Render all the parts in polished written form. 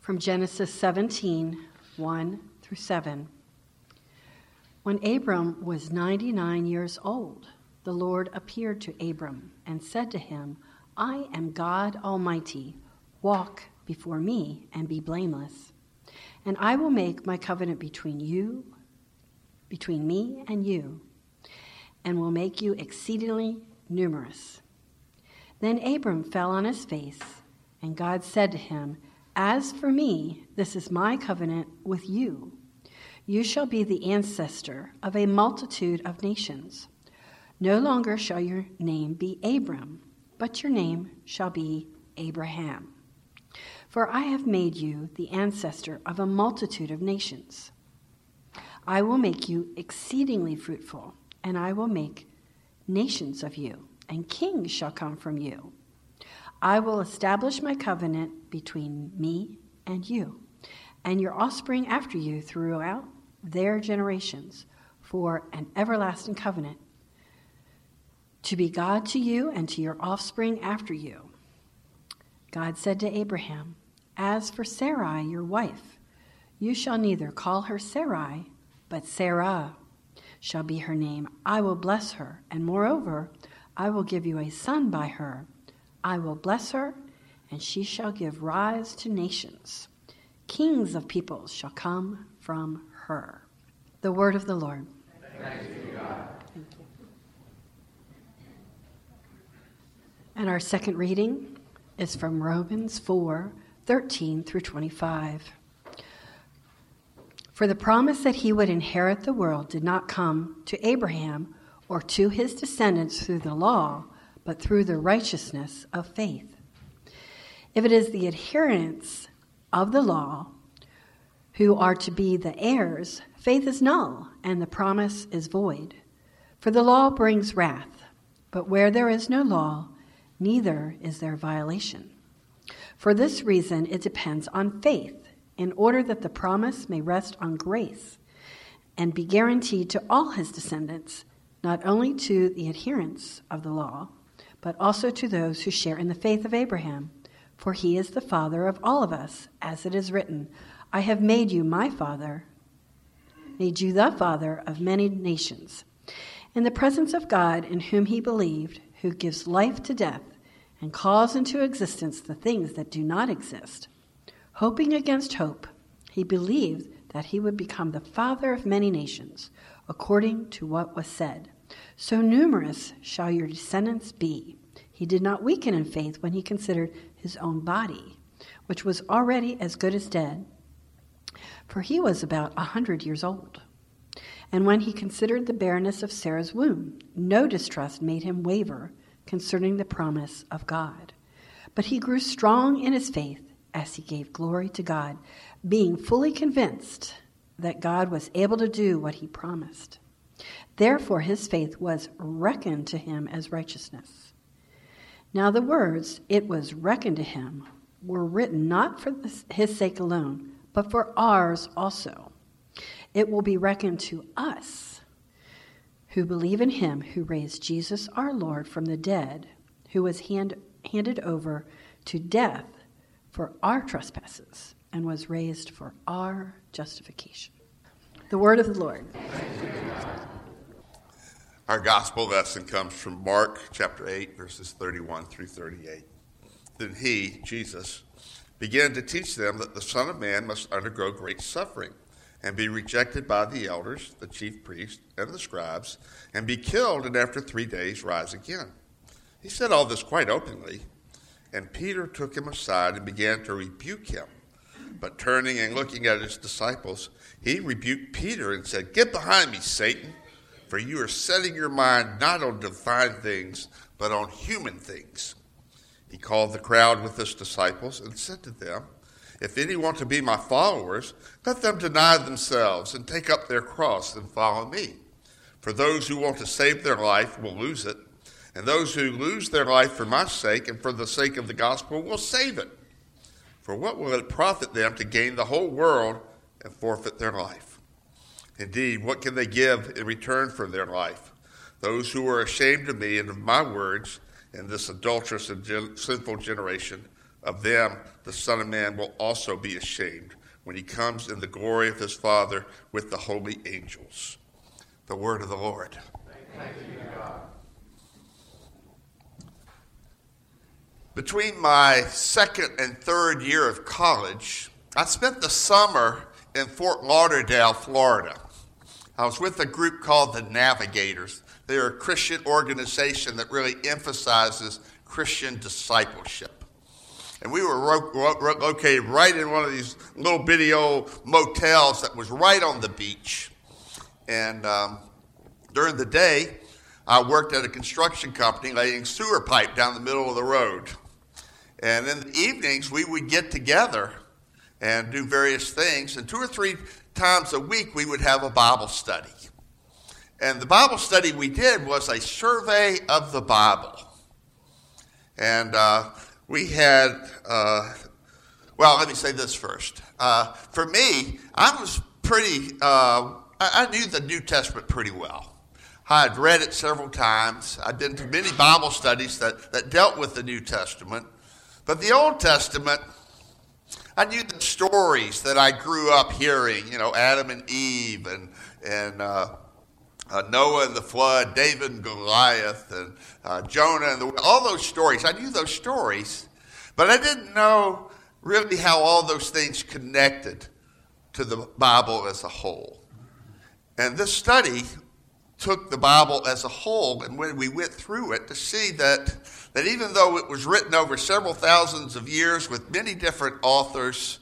From Genesis 17, 1 through 7. When Abram was 99 years old, the Lord appeared to Abram and said to him, I am God Almighty. Walk before me and be blameless. And I will make my covenant between me and you, and will make you exceedingly numerous. Then Abram fell on his face, and God said to him, As for me, this is my covenant with you. You shall be the ancestor of a multitude of nations. No longer shall your name be Abram, but your name shall be Abraham. For I have made you the ancestor of a multitude of nations. I will make you exceedingly fruitful, and I will make nations of you, and kings shall come from you. I will establish my covenant between me and you, and your offspring after you throughout their generations, for an everlasting covenant, to be God to you and to your offspring after you. God said to Abraham, As for Sarai, your wife, you shall neither call her Sarai, but Sarah shall be her name. I will bless her, and moreover, I will give you a son by her. I will bless her, and she shall give rise to nations. Kings of peoples shall come from her. The word of the Lord. Thanks be to God. Thank you. And our second reading is from Romans 4, 13 through 25. For the promise that he would inherit the world did not come to Abraham or to his descendants through the law, but through the righteousness of faith. If it is the adherents of the law who are to be the heirs, faith is null and the promise is void. For the law brings wrath, but where there is no law, neither is there violation. For this reason it depends on faith, in order that the promise may rest on grace and be guaranteed to all his descendants, not only to the adherents of the law, but also to those who share in the faith of Abraham. For he is the father of all of us, as it is written, I have made you the father of many nations, in the presence of God in whom he believed, who gives life to death and calls into existence the things that do not exist. Hoping against hope, he believed that he would become the father of many nations, according to what was said. So numerous shall your descendants be. He did not weaken in faith when he considered his own body, which was already as good as dead, for he was about 100 years old. And when he considered the barrenness of Sarah's womb, no distrust made him waver concerning the promise of God. But he grew strong in his faith as he gave glory to God, being fully convinced that God was able to do what he promised. Therefore his faith was reckoned to him as righteousness. Now the words, it was reckoned to him, were written not for his sake alone, but for ours also. It will be reckoned to us who believe in him who raised Jesus our Lord from the dead, who was handed over to death for our trespasses and was raised for our justification. The word of the Lord. Our gospel lesson comes from Mark chapter 8, verses 31 through 38. Then he, Jesus, began to teach them that the Son of Man must undergo great suffering and be rejected by the elders, the chief priests, and the scribes, and be killed, and after 3 days rise again. He said all this quite openly, and Peter took him aside and began to rebuke him. But turning and looking at his disciples, he rebuked Peter and said, Get behind me, Satan, for you are setting your mind not on divine things, but on human things. He called the crowd with his disciples and said to them, If any want to be my followers, let them deny themselves and take up their cross and follow me. For those who want to save their life will lose it, and those who lose their life for my sake and for the sake of the gospel will save it. For what will it profit them to gain the whole world and forfeit their life? Indeed, what can they give in return for their life? Those who are ashamed of me and of my words in this adulterous and sinful generation, Of them the Son of Man will also be ashamed when he comes in the glory of his Father with the holy angels. The word of the Lord. Thanks be to God. Between my second and third year of college, I spent the summer in Fort Lauderdale, Florida. I was with a group called the Navigators. They're a Christian organization that really emphasizes Christian discipleship. And we were located right in one of these little bitty old motels that was right on the beach. And during the day, I worked at a construction company laying sewer pipe down the middle of the road. And in the evenings, we would get together and do various things. And 2 or 3 times a week, we would have a Bible study. And the Bible study we did was a survey of the Bible. And we had, let me say this first. For me, I was I knew the New Testament pretty well. I had read it several times. I'd been to many Bible studies that dealt with the New Testament. But the Old Testament, I knew the stories that I grew up hearing, Adam and Eve and Noah and the flood, David and Goliath, and Jonah, and all those stories. I knew those stories, but I didn't know really how all those things connected to the Bible as a whole. And this study took the Bible as a whole, and when we went through it to see that even though it was written over several thousands of years with many different authors,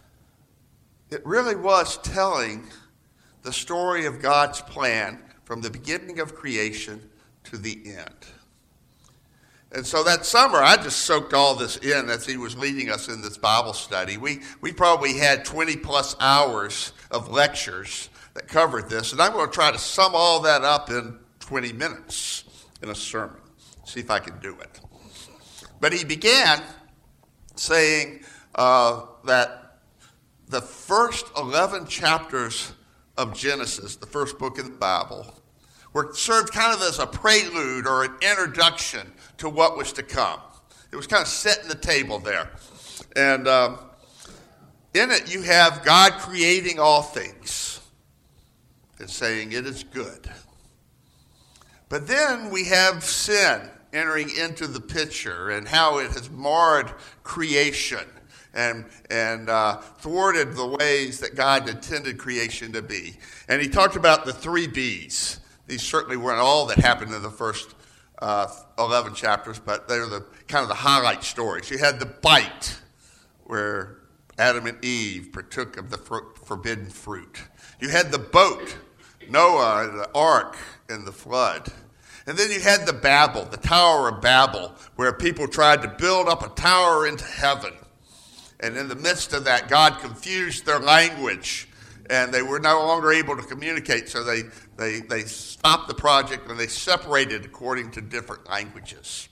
it really was telling the story of God's plan from the beginning of creation to the end. And so that summer, I just soaked all this in as he was leading us in this Bible study. We probably had 20 plus hours of lectures that covered this, and I'm going to try to sum all that up in 20 minutes in a sermon, see if I can do it. But he began saying that the first 11 chapters of Genesis, the first book in the Bible, were served kind of as a prelude or an introduction to what was to come. It was kind of setting the table there. And in it you have God creating all things and saying it is good. But then we have sin entering into the picture and how it has marred creation and thwarted the ways that God intended creation to be. And he talked about the 3 B's. These certainly weren't all that happened in the first 11 chapters, but they're the kind of the highlight stories. You had the bite, where Adam and Eve partook of the forbidden fruit. You had the boat, Noah and the ark and the flood. And then you had the Babel, the Tower of Babel, where people tried to build up a tower into heaven. And in the midst of that, God confused their language, and they were no longer able to communicate, so they stopped the project and they separated according to different languages.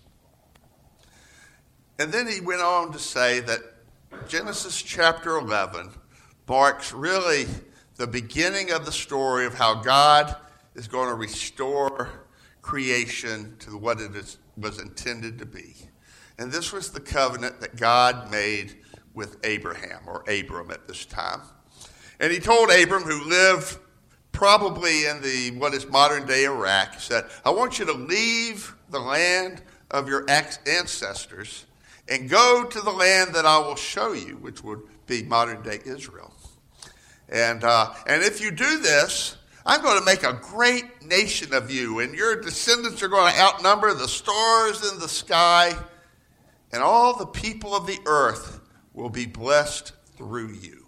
And then he went on to say that Genesis chapter 11 marks really the beginning of the story of how God is going to restore creation to what it was intended to be. And this was the covenant that God made with Abraham, or Abram at this time. And he told Abram, who lived probably in what is modern-day Iraq, said, I want you to leave the land of your ancestors and go to the land that I will show you, which would be modern-day Israel. And if you do this, I'm going to make a great nation of you, and your descendants are going to outnumber the stars in the sky, and all the people of the earth will be blessed through you.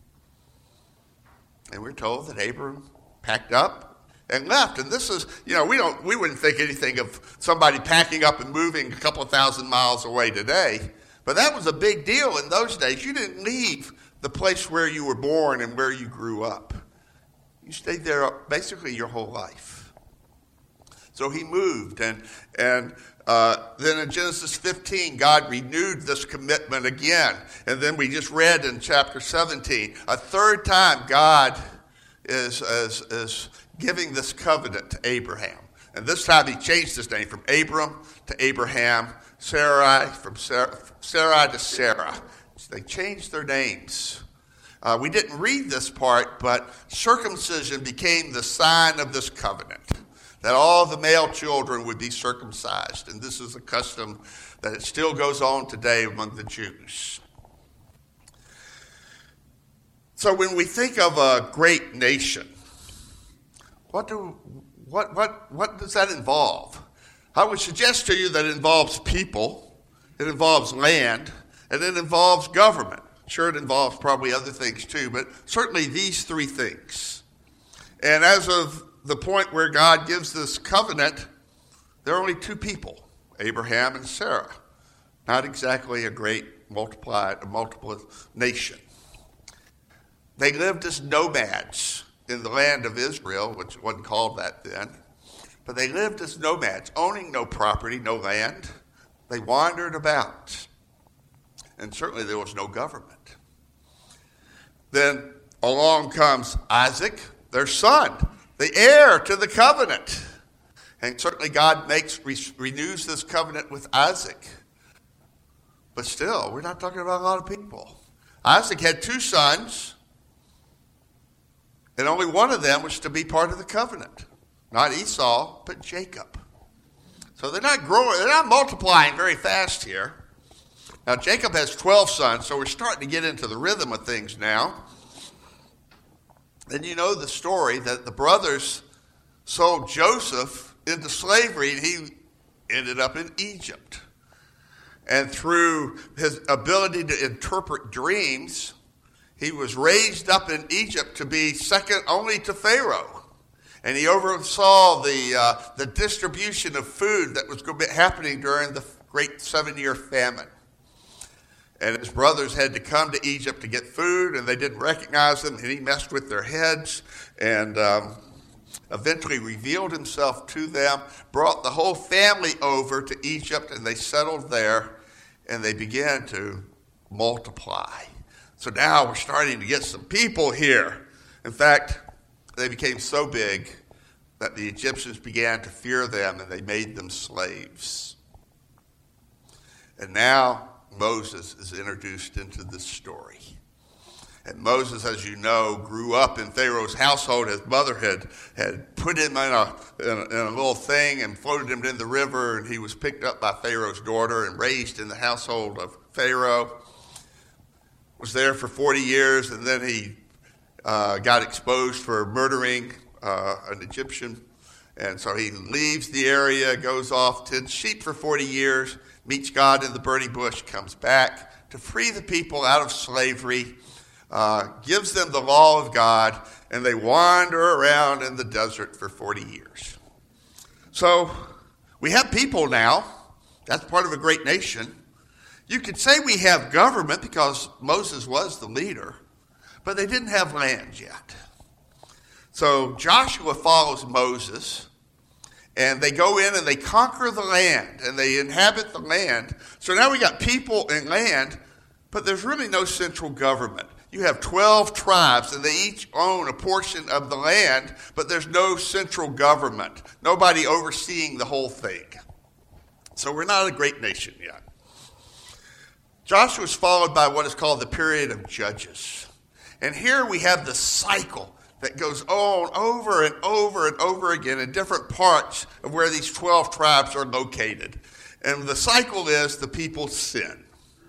And we're told that Abram packed up and left. And this is, we wouldn't think anything of somebody packing up and moving a couple of thousand miles away today. But that was a big deal in those days. You didn't leave the place where you were born and where you grew up. You stayed there basically your whole life. So he moved, and then in Genesis 15, God renewed this commitment again. And then we just read in chapter 17, a third time God is giving this covenant to Abraham. And this time he changed his name from Abram to Abraham, Sarai, from Sarai to Sarah. They changed their names. We didn't read this part, but circumcision became the sign of this covenant, that all the male children would be circumcised. And this is a custom that it still goes on today among the Jews. So when we think of a great nation, what does that involve? I would suggest to you that it involves people, it involves land, and it involves government. Sure, it involves probably other things too, but certainly these three things. And as of the point where God gives this covenant, there are only two people, Abraham and Sarah. Not exactly a great multiple nation. They lived as nomads in the land of Israel, which wasn't called that then. But they lived as nomads, owning no property, no land. They wandered about. And certainly there was no government. Then along comes Isaac, their son, the heir to the covenant. And certainly God renews this covenant with Isaac. But still, we're not talking about a lot of people. Isaac had two sons, and only one of them was to be part of the covenant. Not Esau, but Jacob. So they're not multiplying very fast here. Now, Jacob has 12 sons, so we're starting to get into the rhythm of things now. And you know the story that the brothers sold Joseph into slavery, and he ended up in Egypt. And through his ability to interpret dreams, he was raised up in Egypt to be second only to Pharaoh. And he oversaw the distribution of food that was going to be happening during the great 7-year famine. And his brothers had to come to Egypt to get food, and they didn't recognize him, and he messed with their heads and eventually revealed himself to them, brought the whole family over to Egypt, and they settled there, and they began to multiply. So now we're starting to get some people here. In fact, they became so big that the Egyptians began to fear them, and they made them slaves. And now Moses is introduced into this story. And Moses, as you know, grew up in Pharaoh's household. His mother had put him in a little thing and floated him in the river, and he was picked up by Pharaoh's daughter and raised in the household of Pharaoh. Was there for 40 years, and then he got exposed for murdering an Egyptian. And so he leaves the area, goes off, tends sheep for 40 years, meets God in the burning bush, comes back to free the people out of slavery, gives them the law of God, and they wander around in the desert for 40 years. So we have people now. That's part of a great nation. You could say we have government because Moses was the leader, but they didn't have land yet. So Joshua follows Moses, and they go in and they conquer the land, and they inhabit the land. So now we got people and land, but there's really no central government. You have 12 tribes, and they each own a portion of the land, but there's no central government, nobody overseeing the whole thing. So we're not a great nation yet. Joshua is followed by what is called the period of Judges. And here we have the cycle that goes on over and over and over again in different parts of where these 12 tribes are located. And the cycle is the people sin.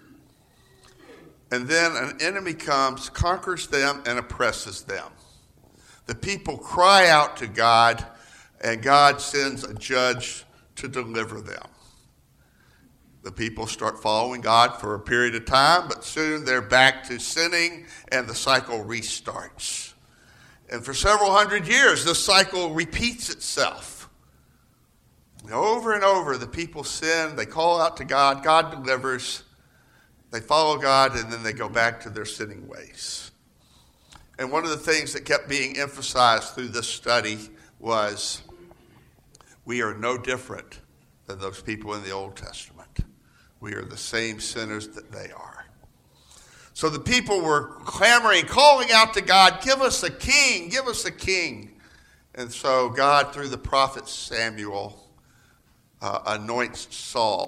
And then an enemy comes, conquers them, and oppresses them. The people cry out to God, and God sends a judge to deliver them. The people start following God for a period of time, but soon they're back to sinning, and the cycle restarts. And for several hundred years, this cycle repeats itself. And over and over, the people sin, they call out to God, God delivers, they follow God, and then they go back to their sinning ways. And one of the things that kept being emphasized through this study was we are no different than those people in the Old Testament. We are the same sinners that they are. So the people were clamoring, calling out to God, give us a king, give us a king. And so God, through the prophet Samuel, anoints Saul to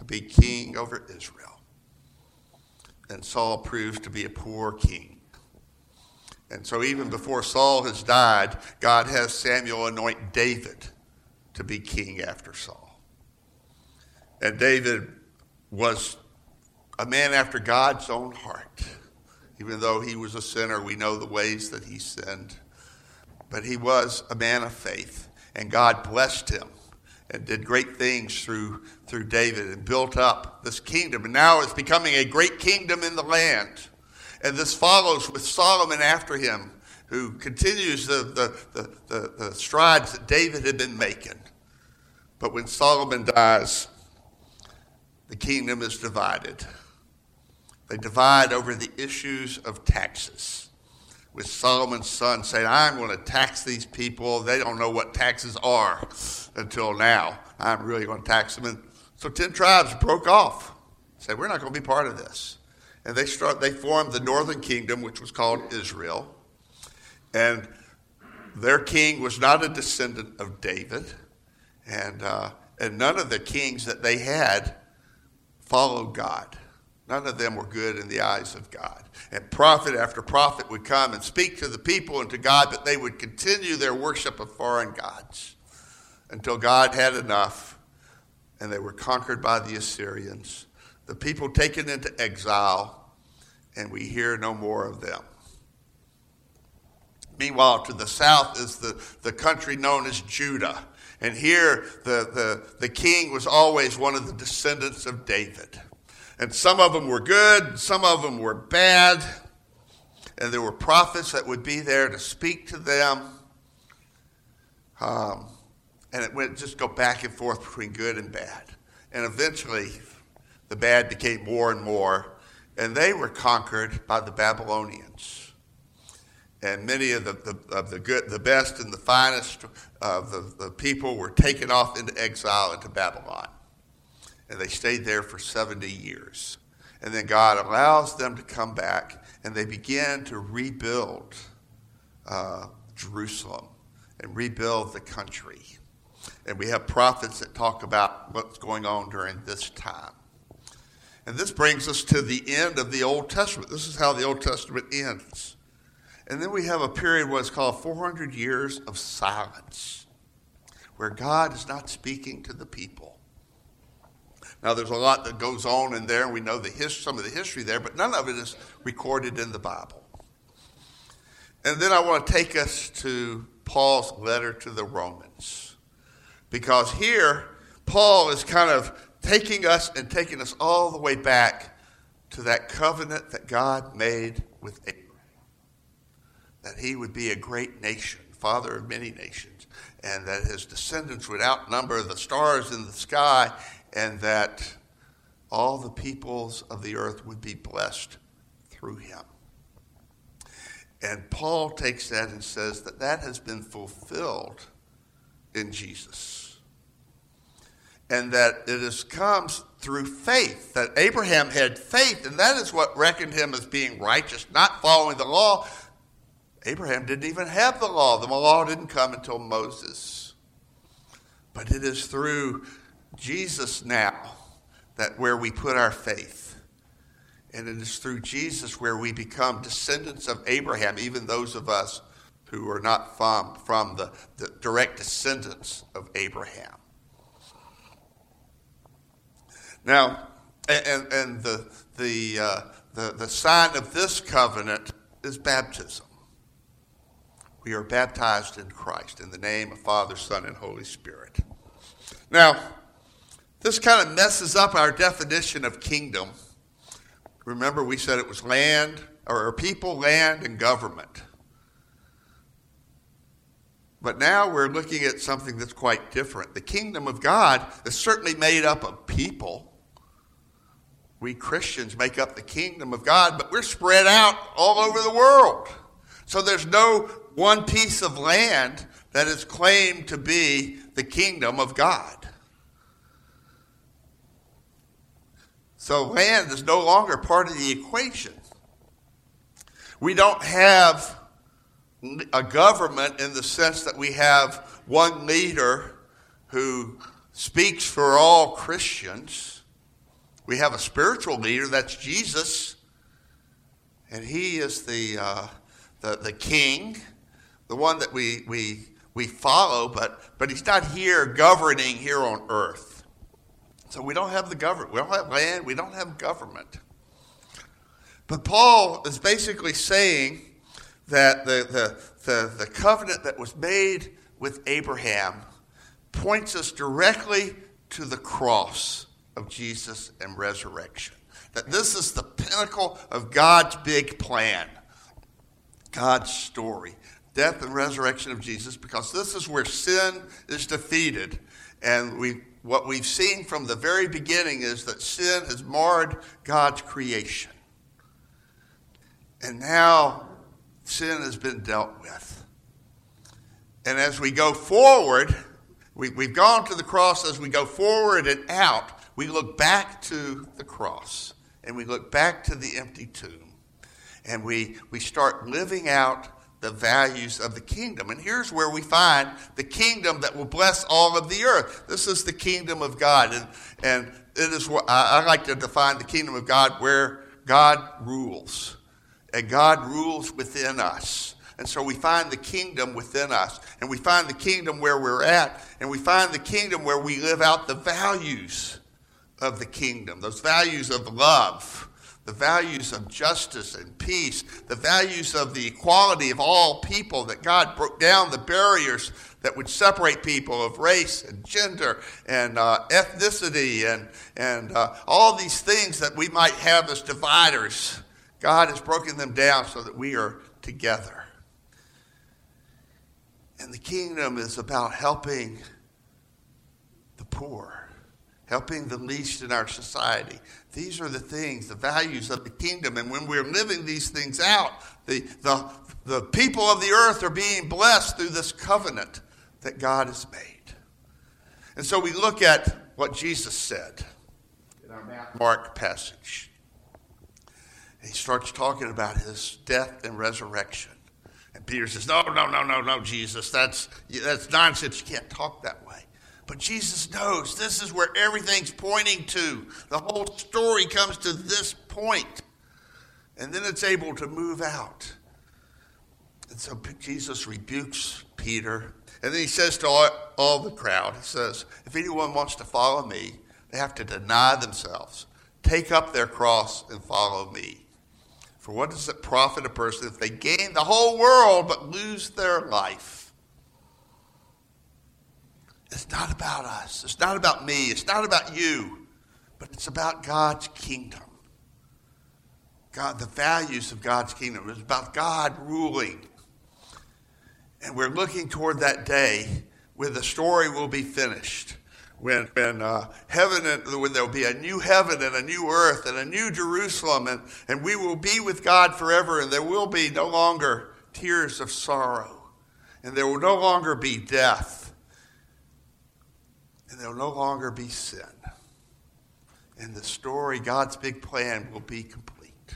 to be king over Israel. And Saul proves to be a poor king. And so even before Saul has died, God has Samuel anoint David to be king after Saul. And David was a man after God's own heart. Even though he was a sinner, we know the ways that he sinned. But he was a man of faith, and God blessed him and did great things through David and built up this kingdom. And now it's becoming a great kingdom in the land. And this follows with Solomon after him, who continues the strides that David had been making. But when Solomon dies, the kingdom is divided. They divide over the issues of taxes, with Solomon's son saying, I'm going to tax these people. They don't know what taxes are until now. I'm really going to tax them. And so 10 tribes broke off, said, we're not going to be part of this. And they formed the northern kingdom, which was called Israel. And their king was not a descendant of David. And none of the kings that they had followed God. None of them were good in the eyes of God. And prophet after prophet would come and speak to the people and to God, but they would continue their worship of foreign gods until God had enough and they were conquered by the Assyrians. The people taken into exile, and we hear no more of them. Meanwhile, to the south is the country known as Judah. And here the king was always one of the descendants of David. And some of them were good, some of them were bad. And there were prophets that would be there to speak to them. And it would just go back and forth between good and bad. And eventually, the bad became more and more. And they were conquered by the Babylonians. And many of the good, the best and the finest of the people were taken off into exile into Babylon. And they stayed there for 70 years. And then God allows them to come back, and they begin to rebuild Jerusalem and rebuild the country. And we have prophets that talk about what's going on during this time. And this brings us to the end of the Old Testament. This is how the Old Testament ends. And then we have a period what's called 400 years of silence, where God is not speaking to the people. Now, there's a lot that goes on in there, and we know some of the history there, but none of it is recorded in the Bible. And then I want to take us to Paul's letter to the Romans, because here Paul is kind of taking us all the way back to that covenant that God made with Abraham, that he would be a great nation, father of many nations, and that his descendants would outnumber the stars in the sky, and that all the peoples of the earth would be blessed through him. And Paul takes that and says that has been fulfilled in Jesus. And that it comes through faith, that Abraham had faith, and that is what reckoned him as being righteous, not following the law. Abraham didn't even have the law. The law didn't come until Moses. But it is through Jesus now that where we put our faith. And it is through Jesus where we become descendants of Abraham, even those of us who are not from the direct descendants of Abraham. Now, and the sign of this covenant is baptism. We are baptized in Christ in the name of Father, Son, and Holy Spirit. Now, this kind of messes up our definition of kingdom. Remember, we said it was land, or people, land, and government. But now we're looking at something that's quite different. The kingdom of God is certainly made up of people. We Christians make up the kingdom of God, but we're spread out all over the world. So there's no one piece of land that is claimed to be the kingdom of God. So land is no longer part of the equation. We don't have a government in the sense that we have one leader who speaks for all Christians. We have a spiritual leader, that's Jesus. And he is the king, the one that we follow, but he's not here governing here on earth. So we don't have the government. We don't have land. We don't have government. But Paul is basically saying that the covenant that was made with Abraham points us directly to the cross of Jesus and resurrection. That this is the pinnacle of God's big plan, God's story, death and resurrection of Jesus, because this is where sin is defeated. And what we've seen from the very beginning is that sin has marred God's creation. And now sin has been dealt with. And as we go forward, we've gone to the cross. As we go forward and out, we look back to the cross. And we look back to the empty tomb. And we start living out the values of the kingdom. And here's where we find the kingdom that will bless all of the earth. This is the kingdom of God. And it is what I like to define the kingdom of God, where God rules. And God rules within us. And so we find the kingdom within us. And we find the kingdom where we're at. And we find the kingdom where we live out the values of the kingdom. Those values of love. The values of justice and peace. The values of the equality of all people. That God broke down the barriers that would separate people of race and gender and ethnicity and all these things that we might have as dividers. God has broken them down so that we are together. And the kingdom is about helping the poor, helping the least in our society. These are the things, the values of the kingdom. And when we're living these things out, the people of the earth are being blessed through this covenant that God has made. And so we look at what Jesus said in our Mark passage. And he starts talking about his death and resurrection. And Peter says, no, Jesus, that's nonsense. You can't talk that way. But Jesus knows this is where everything's pointing to. The whole story comes to this point. And then it's able to move out. And so Jesus rebukes Peter. And then he says to all the crowd, he says, if anyone wants to follow me, they have to deny themselves, take up their cross and follow me. For what does it profit a person if they gain the whole world but lose their life? It's not about us. It's not about me. It's not about you. But it's about God's kingdom. God, the values of God's kingdom. It's about God ruling. And we're looking toward that day when the story will be finished. When there'll be a new heaven and a new earth and a new Jerusalem, and we will be with God forever, and there will be no longer tears of sorrow, and there will no longer be death, and there will no longer be sin. And the story, God's big plan, will be complete.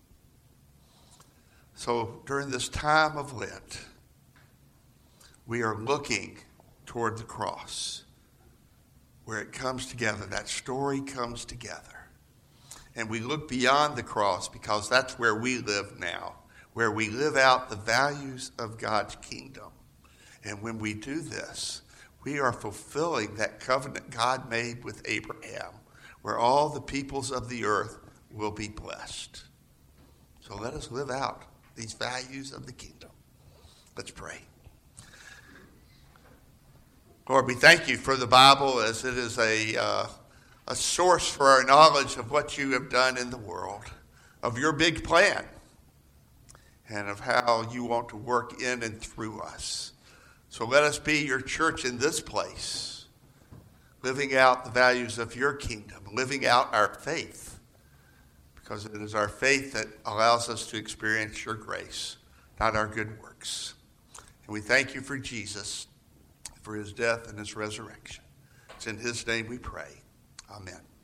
So during this time of Lent, we are looking toward the cross, where it comes together. That story comes together. And we look beyond the cross because that's where we live now, where we live out the values of God's kingdom. And when we do this, we are fulfilling that covenant God made with Abraham, where all the peoples of the earth will be blessed. So let us live out these values of the kingdom. Let's pray. Lord, we thank you for the Bible as it is a source for our knowledge of what you have done in the world, of your big plan, and of how you want to work in and through us. So let us be your church in this place, living out the values of your kingdom, living out our faith, because it is our faith that allows us to experience your grace, not our good works. And we thank you for Jesus, for his death and his resurrection. It's in his name we pray. Amen.